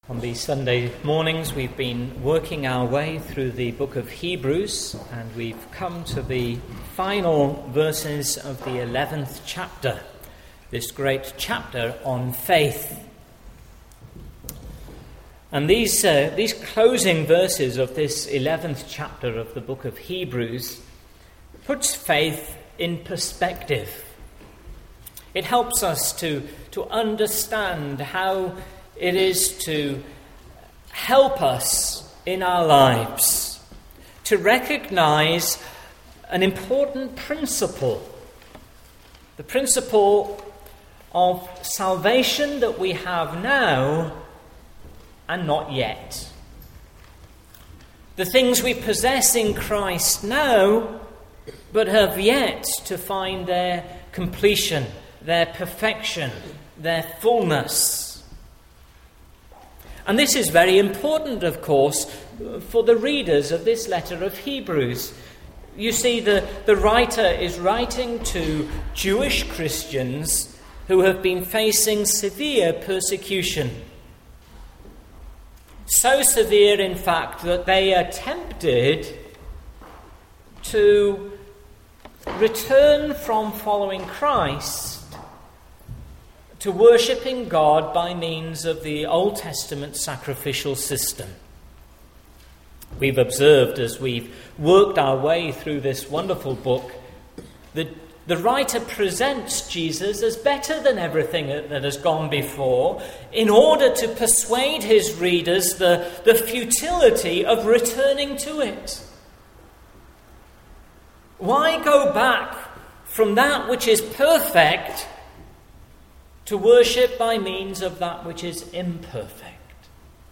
On these Sunday mornings, we've been working our way through the book of Hebrews, and we've come to the final verses of the 11th chapter, this great chapter on faith. And these closing verses of this 11th chapter of the book of Hebrews puts faith in perspective. It helps us to understand how it is to help us in our lives to recognize an important principle, the principle of salvation that we have now and not yet. The things we possess in Christ now, but have yet to find their completion, their perfection, their fullness. And this is very important, of course, for the readers of this letter of Hebrews. You see, the writer is writing to Jewish Christians who have been facing severe persecution. So severe, in fact, that they are tempted to return from following Christ to worshipping God by means of the Old Testament sacrificial system. We've observed as we've worked our way through this wonderful book that the writer presents Jesus as better than everything that has gone before in order to persuade his readers the futility of returning to it. Why go back from that which is perfect to worship by means of that which is imperfect?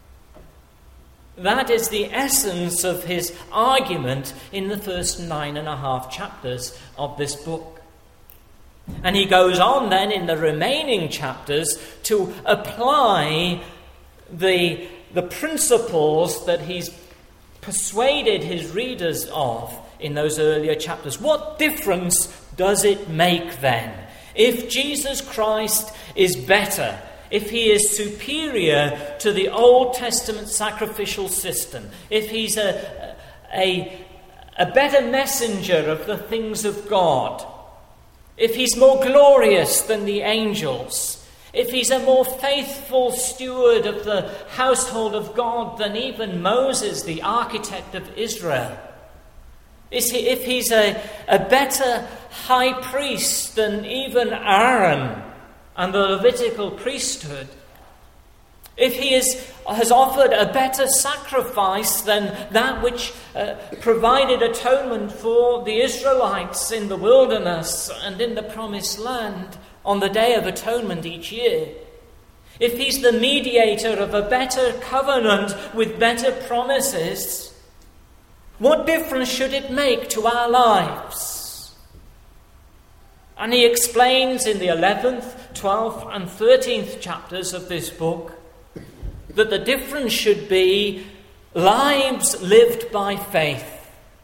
That is the essence of his argument in the first 9.5 chapters of this book. And he goes on then in the remaining chapters to apply the principles that he's persuaded his readers of in those earlier chapters. What difference does it make then? If Jesus Christ is better, if he is superior to the Old Testament sacrificial system, if he's a better messenger of the things of God, if he's more glorious than the angels, if he's a more faithful steward of the household of God than even Moses, the architect of Israel, if he's a better high priest than even Aaron and the Levitical priesthood, if he has offered a better sacrifice than that which provided atonement for the Israelites in the wilderness and in the promised land on the Day of Atonement each year, if he's the mediator of a better covenant with better promises, what difference should it make to our lives? And he explains in the 11th, 12th and 13th chapters of this book that the difference should be lives lived by faith.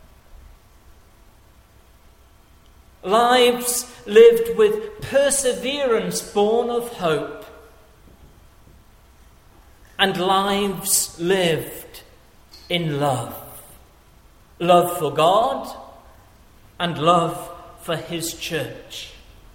Lives lived with perseverance born of hope. And lives lived in love. Love for God and love for his church.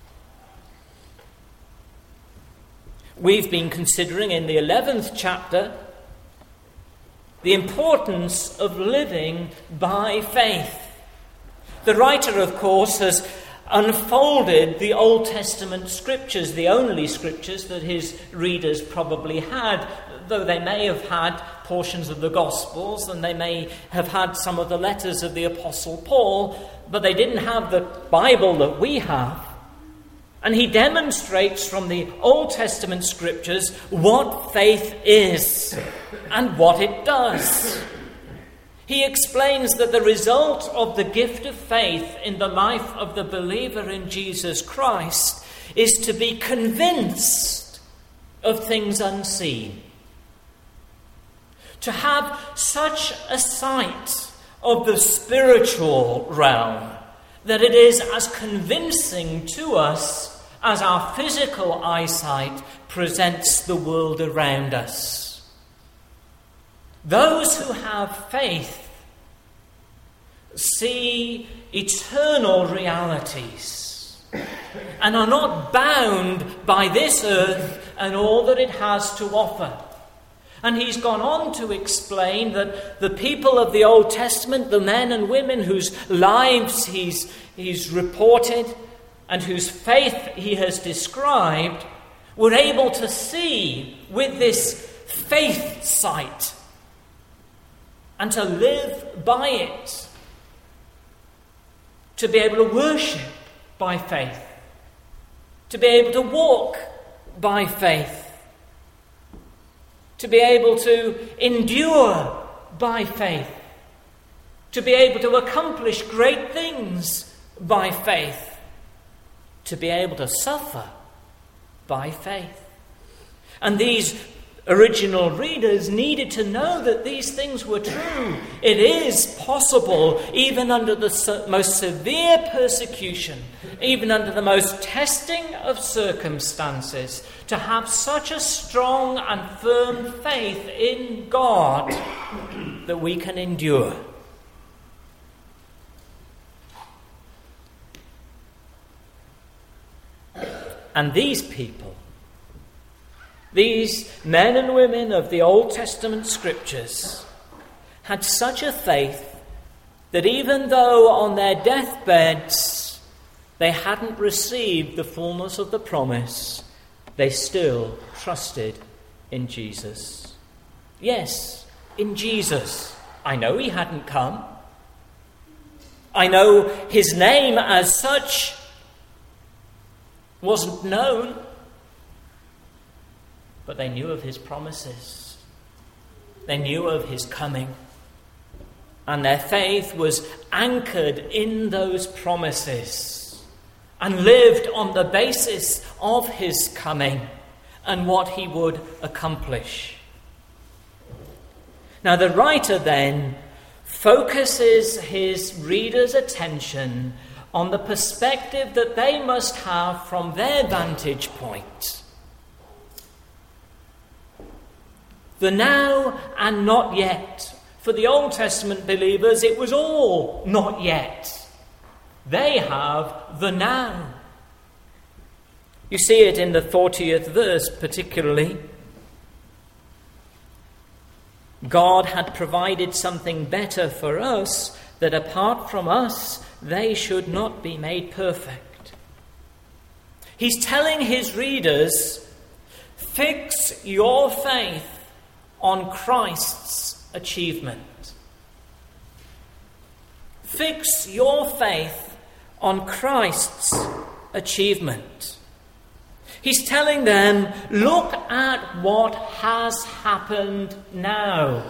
We've been considering in the 11th chapter the importance of living by faith. The writer, of course, has unfolded the Old Testament scriptures, the only scriptures that his readers probably had, though they may have had portions of the Gospels and they may have had some of the letters of the Apostle Paul, but they didn't have the Bible that we have. And he demonstrates from the Old Testament scriptures what faith is and what it does. He explains that the result of the gift of faith in the life of the believer in Jesus Christ is to be convinced of things unseen. To have such a sight of the spiritual realm that it is as convincing to us as our physical eyesight presents the world around us. Those who have faith see eternal realities and are not bound by this earth and all that it has to offer. And he's gone on to explain that the people of the Old Testament, the men and women whose lives he's reported and whose faith he has described, were able to see with this faith sight and to live by it, to be able to worship by faith, to be able to walk by faith, to be able to endure by faith, to be able to accomplish great things by faith, to be able to suffer by faith. And these original readers needed to know that these things were true. It is possible, even under the most severe persecution, even under the most testing of circumstances, to have such a strong and firm faith in God that we can endure. And these people, these men and women of the Old Testament scriptures, had such a faith that even though on their deathbeds they hadn't received the fullness of the promise, they still trusted in Jesus. Yes, in Jesus. I know he hadn't come. I know his name as such wasn't known. But they knew of his promises. They knew of his coming. And their faith was anchored in those promises and lived on the basis of his coming and what he would accomplish. Now the writer then focuses his readers' attention on the perspective that they must have from their vantage point. The now and not yet. For the Old Testament believers, it was all not yet. They have the now. You see it in the 40th verse particularly. God had provided something better for us, that apart from us, they should not be made perfect. He's telling his readers, fix your faith on Christ's achievement. Fix your faith on Christ's achievement. He's telling them, look at what has happened now.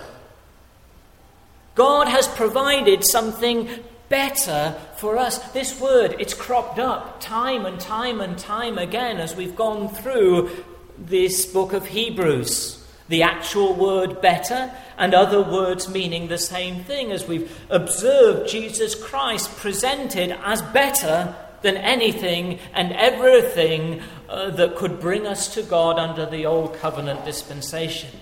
God has provided something better for us. This word, it's cropped up time and time and time again as we've gone through this book of Hebrews. The actual word better and other words meaning the same thing, as we've observed Jesus Christ presented as better than anything and everything that could bring us to God under the old covenant dispensation.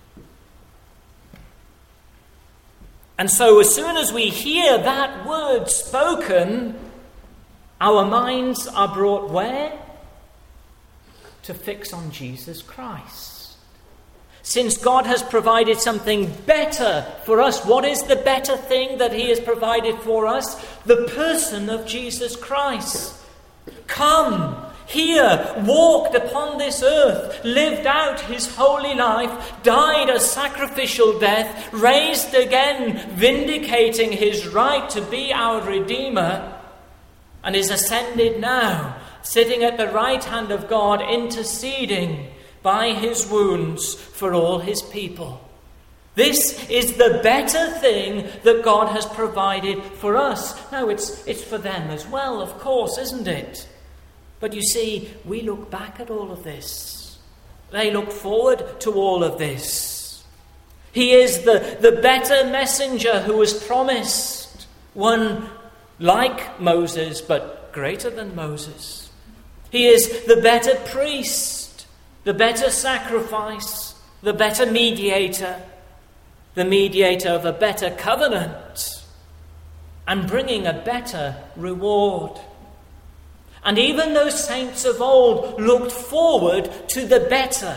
And so as soon as we hear that word spoken, our minds are brought where? To fix on Jesus Christ. Since God has provided something better for us, what is the better thing that he has provided for us? The person of Jesus Christ. Come, here, walked upon this earth, lived out his holy life, died a sacrificial death, raised again, vindicating his right to be our Redeemer, and is ascended now, sitting at the right hand of God, interceding by his wounds for all his people. This is the better thing that God has provided for us. Now, it's for them as well, of course, isn't it? But you see, we look back at all of this. They look forward to all of this. He is the better messenger who was promised, one like Moses, but greater than Moses. He is the better priest, the better sacrifice, the better mediator. the mediator of a better covenant, and bringing a better reward. And even those saints of old looked forward to the better.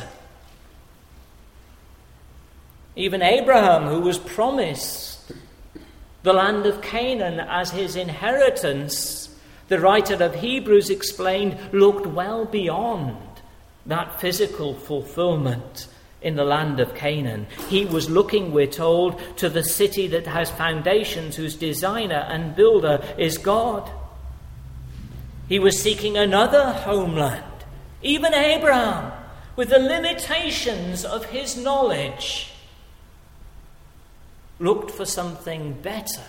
Even Abraham, who was promised the land of Canaan as his inheritance, the writer of Hebrews explained, looked well beyond that physical fulfillment in the land of Canaan. He was looking, we're told, to the city that has foundations, whose designer and builder is God. He was seeking another homeland. Even Abraham, with the limitations of his knowledge, looked for something better.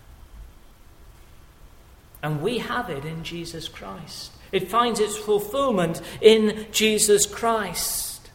And we have it in Jesus Christ. It finds its fulfillment in Jesus Christ.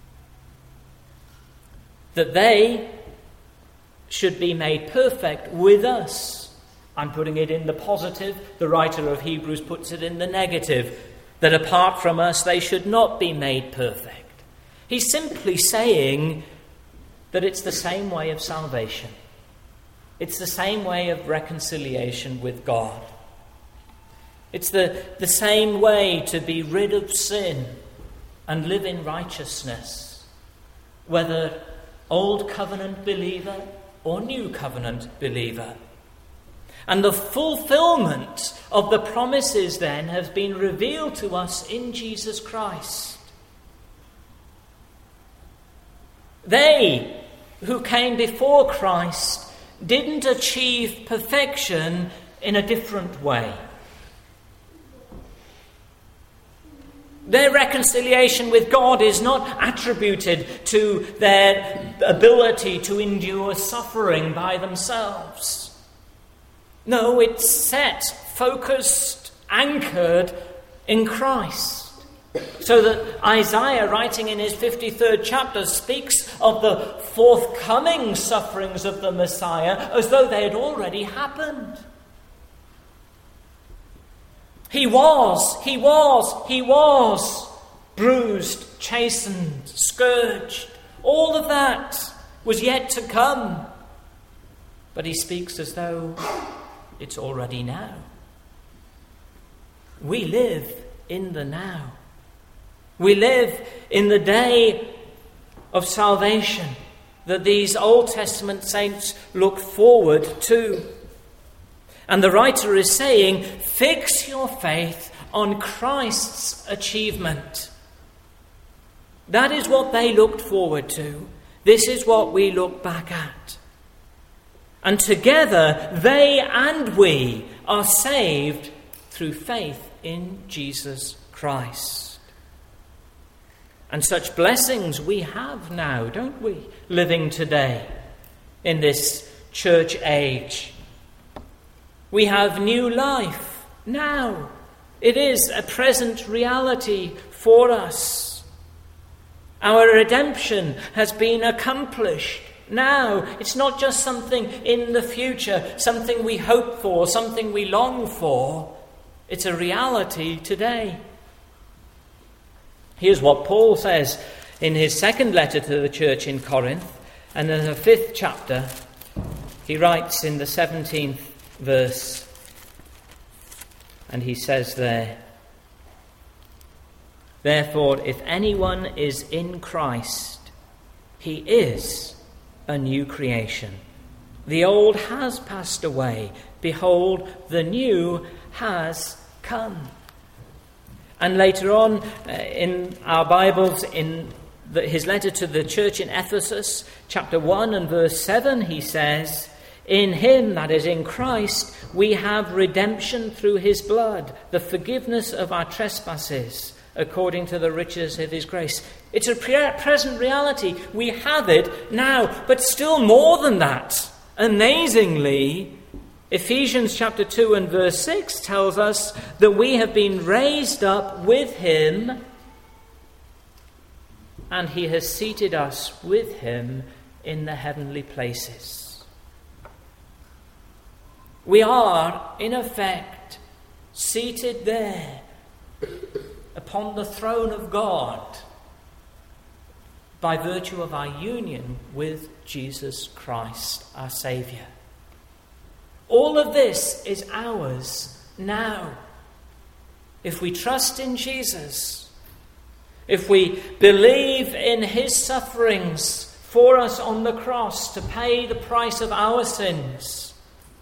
That they should be made perfect with us. I'm putting it in the positive. The writer of Hebrews puts it in the negative. That apart from us, they should not be made perfect. He's simply saying that it's the same way of salvation. It's the same way of reconciliation with God. It's the same way to be rid of sin and live in righteousness, whether old covenant believer or new covenant believer. And the fulfillment of the promises then has been revealed to us in Jesus Christ. They who came before Christ didn't achieve perfection in a different way. Their reconciliation with God is not attributed to their ability to endure suffering by themselves. No, it's set, focused, anchored in Christ. So that Isaiah, writing in his 53rd chapter, speaks of the forthcoming sufferings of the Messiah as though they had already happened. He was bruised, chastened, scourged. All of that was yet to come. But he speaks as though it's already now. We live in the now. We live in the day of salvation that these Old Testament saints look forward to. And the writer is saying, fix your faith on Christ's achievement. That is what they looked forward to. This is what we look back at. And together, they and we are saved through faith in Jesus Christ. And such blessings we have now, don't we, living today in this church age. We have new life now. It is a present reality for us. Our redemption has been accomplished now. It's not just something in the future, something we hope for, something we long for. It's a reality today. Here's what Paul says in his second letter to the church in Corinth, and in the 5th chapter, he writes in the 17th verse, and he says there, therefore, if anyone is in Christ, he is a new creation. The old has passed away. Behold, the new has come. And later on in our Bibles, in his letter to the church in Ephesus, chapter 1 and verse 7, he says, in him, that is in Christ, we have redemption through his blood, the forgiveness of our trespasses, according to the riches of his grace. It's a present reality. We have it now, but still more than that. Amazingly, Ephesians chapter 2 and verse 6 tells us that we have been raised up with him, and he has seated us with him in the heavenly places. We are, in effect, seated there upon the throne of God, by virtue of our union with Jesus Christ, our Saviour. All of this is ours now. If we trust in Jesus, if we believe in his sufferings for us on the cross to pay the price of our sins,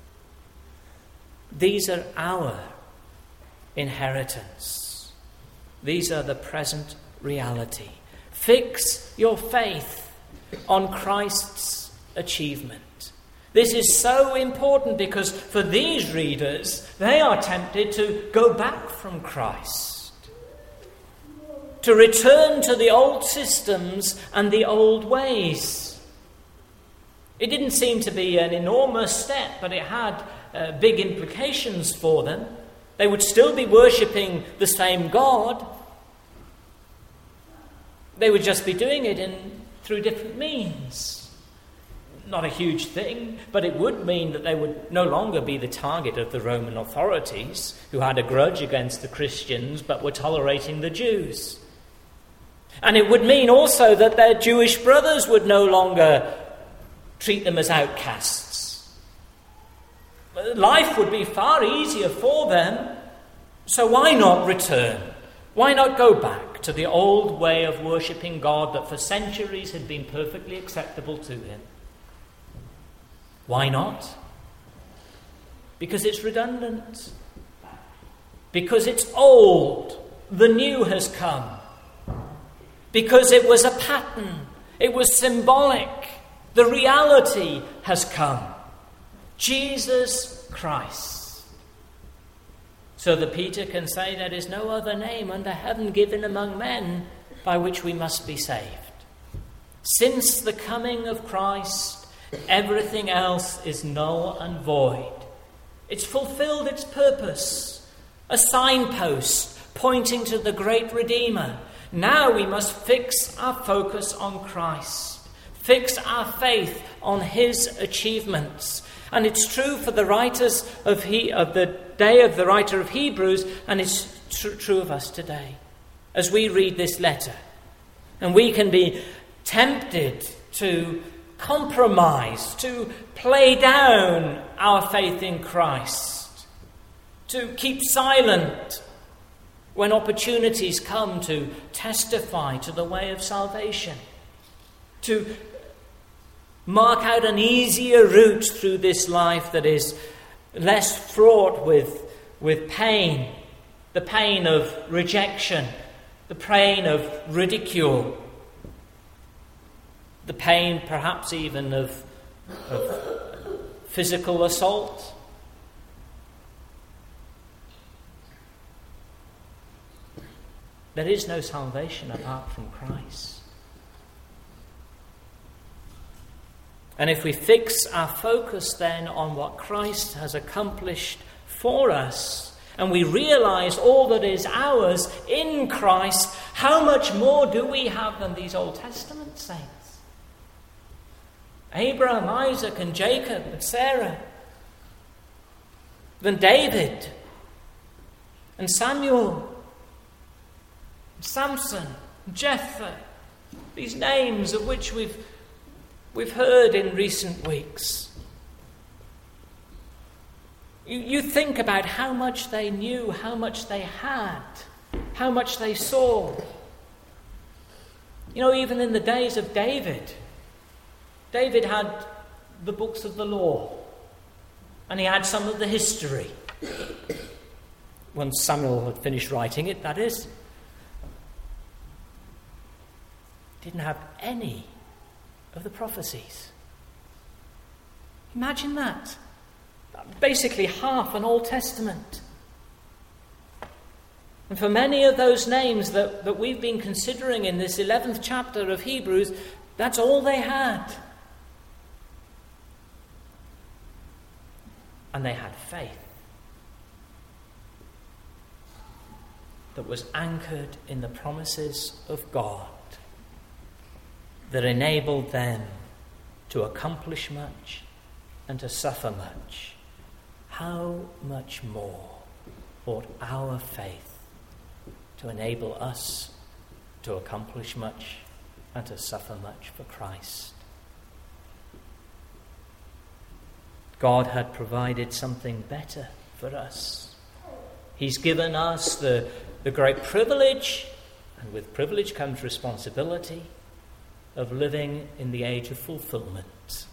these are our inheritance. These are the present reality. Fix your faith on Christ's achievement. This is so important because for these readers, they are tempted to go back from Christ, to return to the old systems and the old ways. It didn't seem to be an enormous step, but it had big implications for them. They would still be worshipping the same God. They would just be doing it through different means. Not a huge thing, but it would mean that they would no longer be the target of the Roman authorities, who had a grudge against the Christians but were tolerating the Jews. And it would mean also that their Jewish brothers would no longer treat them as outcasts. Life would be far easier for them, so why not return? Why not go back to the old way of worshipping God that for centuries had been perfectly acceptable to him? Why not? Because it's redundant. Because it's old. The new has come. Because it was a pattern. It was symbolic. The reality has come. Jesus Christ. So that Peter can say there is no other name under heaven given among men by which we must be saved. Since the coming of Christ, everything else is null and void. It's fulfilled its purpose, a signpost pointing to the great Redeemer. Now we must fix our focus on Christ, fix our faith on his achievements. And it's true for the writers of the day of the writer of Hebrews, and it's true of us today. As we read this letter, and we can be tempted to compromise, to play down our faith in Christ, to keep silent when opportunities come to testify to the way of salvation, to mark out an easier route through this life that is less fraught with pain, the pain of rejection, the pain of ridicule, the pain perhaps even of physical assault. There is no salvation apart from Christ. And if we fix our focus then on what Christ has accomplished for us, and we realize all that is ours in Christ, how much more do we have than these Old Testament saints? Abraham, Isaac, and Jacob, and Sarah, than David, and Samuel, and Samson, and Jephthah, these names of which we've heard in recent weeks. You think about how much they knew, how much they had, how much they saw. You know, even in the days of David had the books of the law, and he had some of the history. When Samuel had finished writing it, that is. Didn't have any of the prophecies. Imagine that. Basically half an Old Testament. And for many of those names that we've been considering in this 11th chapter of Hebrews, that's all they had. And they had faith that was anchored in the promises of God, that enabled them to accomplish much and to suffer much. How much more ought our faith to enable us to accomplish much and to suffer much for Christ. God had provided something better for us. He's given us the great privilege, and with privilege comes responsibility, of living in the age of fulfillment.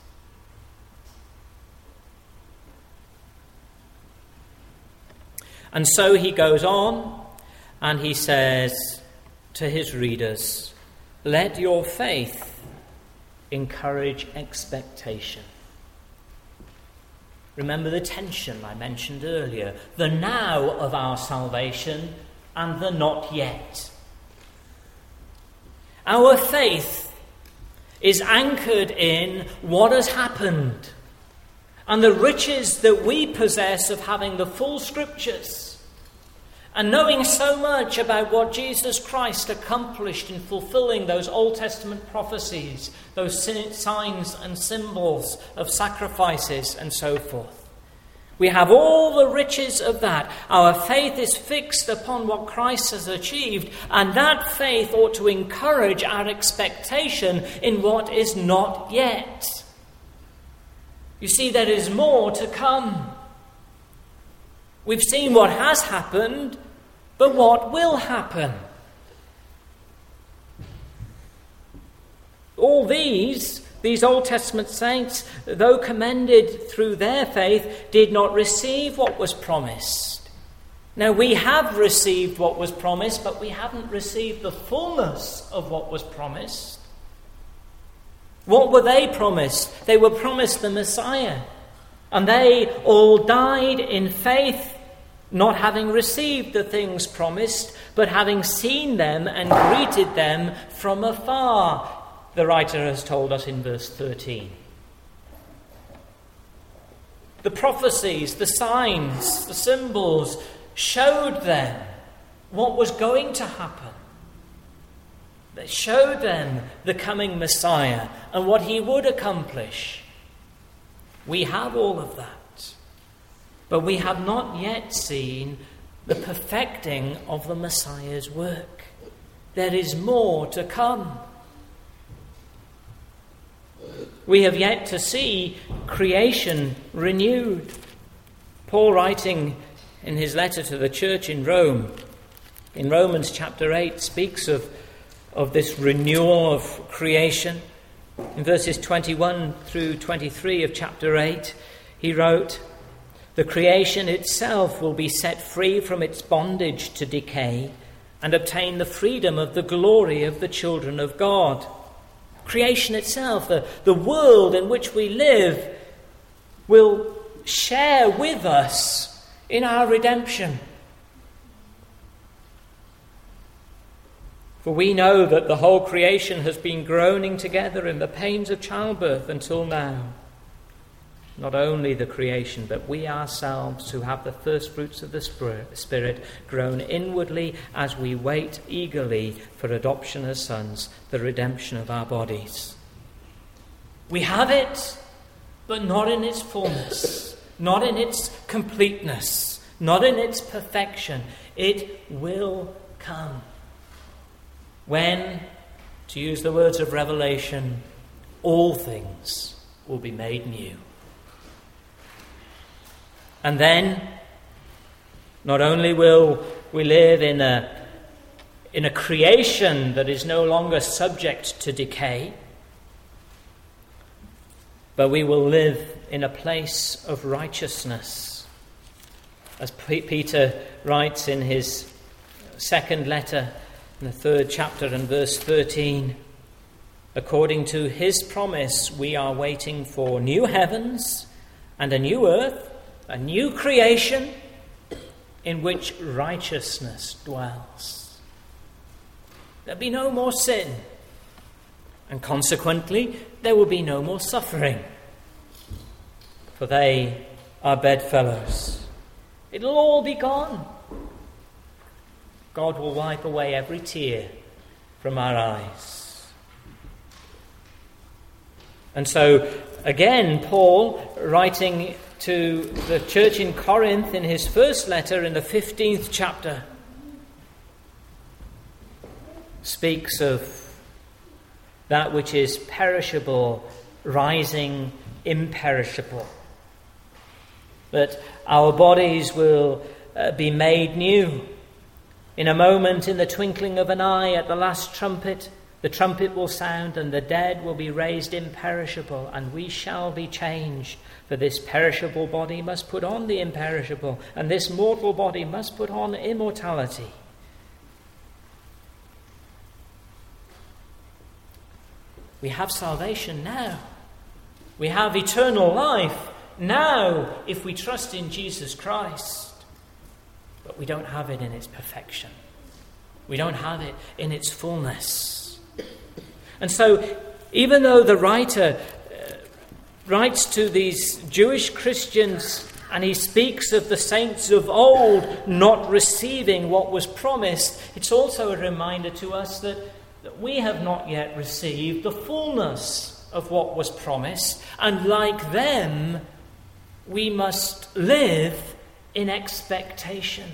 And so he goes on and he says to his readers, let your faith encourage expectation. Remember the tension I mentioned earlier, the now of our salvation and the not yet. Our faith is anchored in what has happened and the riches that we possess of having the full Scriptures and knowing so much about what Jesus Christ accomplished in fulfilling those Old Testament prophecies, those signs and symbols of sacrifices and so forth. We have all the riches of that. Our faith is fixed upon what Christ has achieved, and that faith ought to encourage our expectation in what is not yet. You see, there is more to come. We've seen what has happened, but what will happen? All these Old Testament saints, though commended through their faith, did not receive what was promised. Now, we have received what was promised, but we haven't received the fullness of what was promised. What were they promised? They were promised the Messiah. And they all died in faith, not having received the things promised, but having seen them and greeted them from afar, the writer has told us in verse 13. The prophecies, the signs, the symbols showed them what was going to happen. They showed them the coming Messiah and what he would accomplish. We have all of that, but we have not yet seen the perfecting of the Messiah's work. There is more to come. We have yet to see creation renewed. Paul, writing in his letter to the church in Rome, in Romans chapter 8, speaks of this renewal of creation. In verses 21 through 23 of chapter 8, he wrote, "The creation itself will be set free from its bondage to decay and obtain the freedom of the glory of the children of God." Creation itself, the world in which we live, will share with us in our redemption. For we know that the whole creation has been groaning together in the pains of childbirth until now. Not only the creation, but we ourselves who have the first fruits of the Spirit groan inwardly as we wait eagerly for adoption as sons, the redemption of our bodies. We have it, but not in its fullness, not in its completeness, not in its perfection. It will come when, to use the words of Revelation, all things will be made new. And then, not only will we live in a creation that is no longer subject to decay, but we will live in a place of righteousness. As Peter writes in his second letter, in the 3rd chapter and verse 13, according to his promise, we are waiting for new heavens and a new earth, a new creation in which righteousness dwells. There'll be no more sin, and consequently, there will be no more suffering, for they are bedfellows. It'll all be gone. God will wipe away every tear from our eyes. And so, again, Paul, writing to the church in Corinth in his first letter in the 15th chapter, speaks of that which is perishable rising imperishable. That our bodies will be made new. In a moment, in the twinkling of an eye, at the last trumpet, the trumpet will sound, and the dead will be raised imperishable, and we shall be changed. For this perishable body must put on the imperishable, and this mortal body must put on immortality. We have salvation now. We have eternal life now if we trust in Jesus Christ. But we don't have it in its perfection. We don't have it in its fullness. And so, even though the writer writes to these Jewish Christians and he speaks of the saints of old not receiving what was promised, it's also a reminder to us that we have not yet received the fullness of what was promised, and like them, we must live in expectation.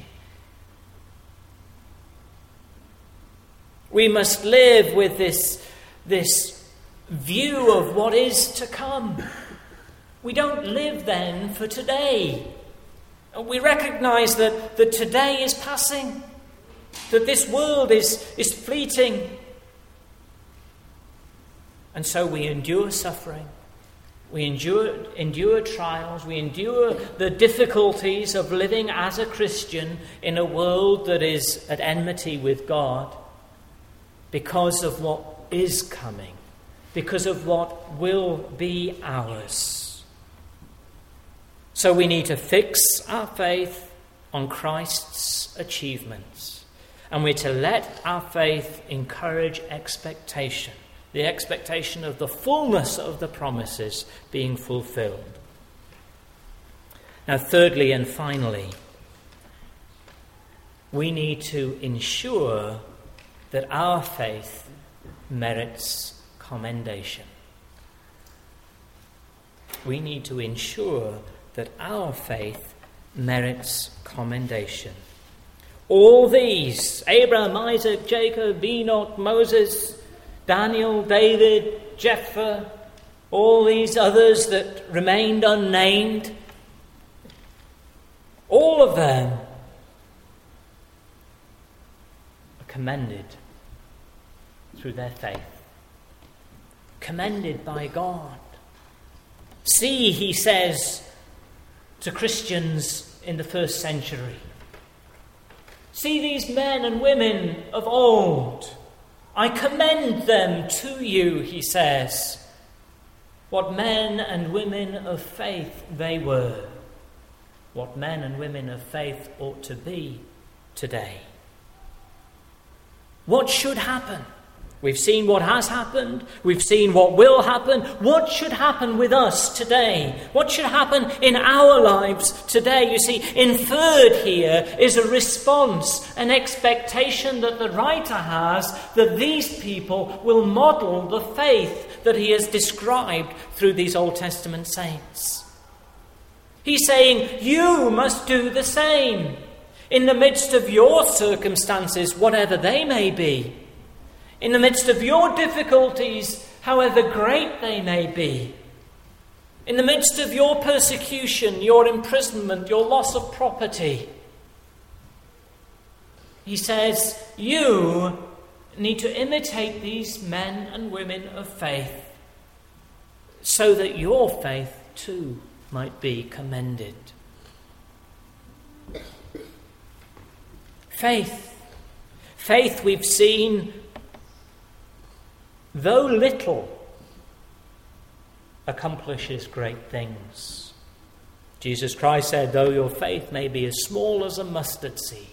We must live with this view of what is to come. We don't live then for today. We recognize that today is passing, that this world is fleeting. And so we endure suffering. We endure trials. We endure the difficulties of living as a Christian in a world that is at enmity with God because of what is coming, because of what will be ours. So we need to fix our faith on Christ's achievements, and we're to let our faith encourage expectation. The expectation of the fullness of the promises being fulfilled. Now, thirdly and finally, we need to ensure that our faith merits commendation. We need to ensure that our faith merits commendation. All these, Abraham, Isaac, Jacob, Enoch, Moses, Daniel, David, Jephthah, all these others that remained unnamed, all of them are commended through their faith. Commended by God. See, he says to Christians in the first century, see these men and women of old. I commend them to you, he says. What men and women of faith they were. What men and women of faith ought to be today. What should happen? We've seen what has happened. We've seen what will happen. What should happen with us today? What should happen in our lives today? You see, inferred here is a response, an expectation that the writer has that these people will model the faith that he has described through these Old Testament saints. He's saying, you must do the same in the midst of your circumstances, whatever they may be. In the midst of your difficulties, however great they may be. In the midst of your persecution, your imprisonment, your loss of property. He says, you need to imitate these men and women of faith so that your faith too might be commended. Faith we've seen, though little, accomplishes great things. Jesus Christ said, though your faith may be as small as a mustard seed.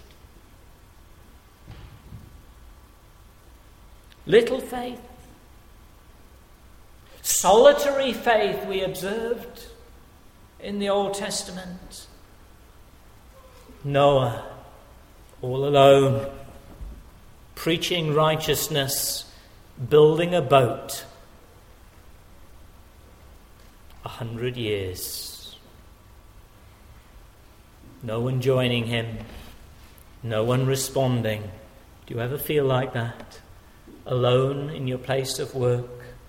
Little faith. Solitary faith we observed in the Old Testament. Noah, all alone, preaching righteousness, building a boat, 100 years. No one joining him, no one responding. Do you ever feel like that? alone in your place of work,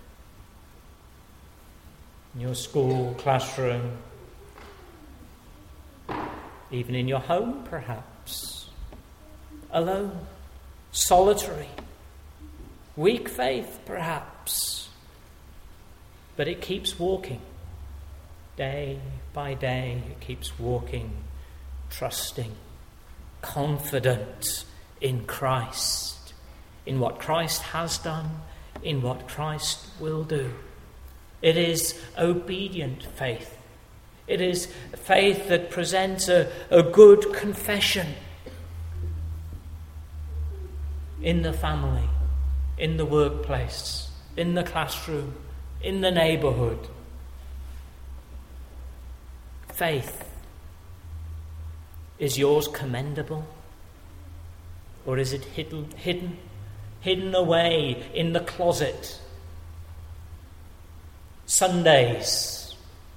in your school, classroom, even in your home, perhaps. Alone, solitary, weak faith, perhaps. But it keeps walking. Day by day, it keeps walking, trusting, confident in Christ, in what Christ has done, in what Christ will do. It is obedient faith. It is faith that presents a good confession in the family, in the workplace, in the classroom, in the neighborhood. Faith. Is yours commendable? Or is it hidden away in the closet? Sundays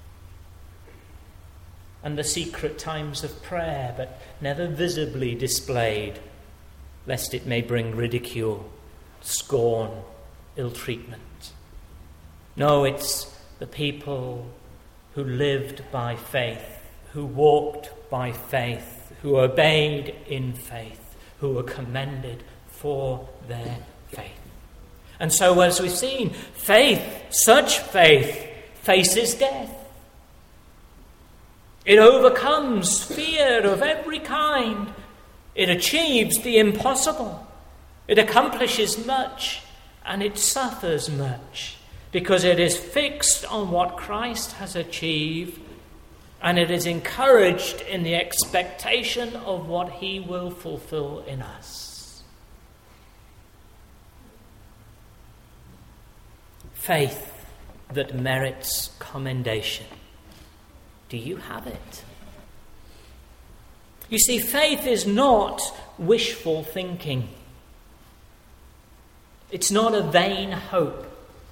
and the secret times of prayer, but never visibly displayed, lest it may bring ridicule, scorn, ill treatment. No, it's the people who lived by faith, who walked by faith, who obeyed in faith, who were commended for their faith. And so, as we've seen, faith, such faith, faces death. It overcomes fear of every kind. It achieves the impossible. It accomplishes much, and it suffers much, because it is fixed on what Christ has achieved, and it is encouraged in the expectation of what he will fulfill in us. Faith that merits commendation. Do you have it? You see, faith is not wishful thinking. It's not a vain hope.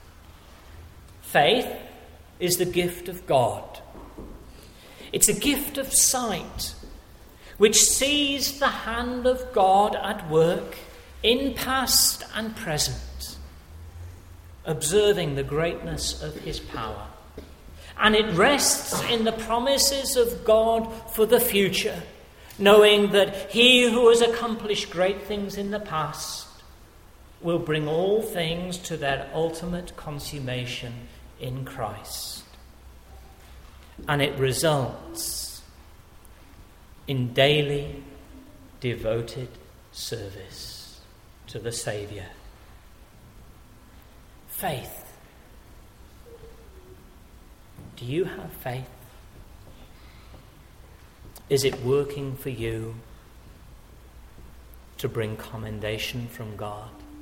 Faith is the gift of God. It's a gift of sight, which sees the hand of God at work in past and present, observing the greatness of his power. And it rests in the promises of God for the future, knowing that he who has accomplished great things in the past will bring all things to their ultimate consummation in Christ. And it results in daily devoted service to the Saviour. Faith. Do you have faith? Is it working for you to bring commendation from God?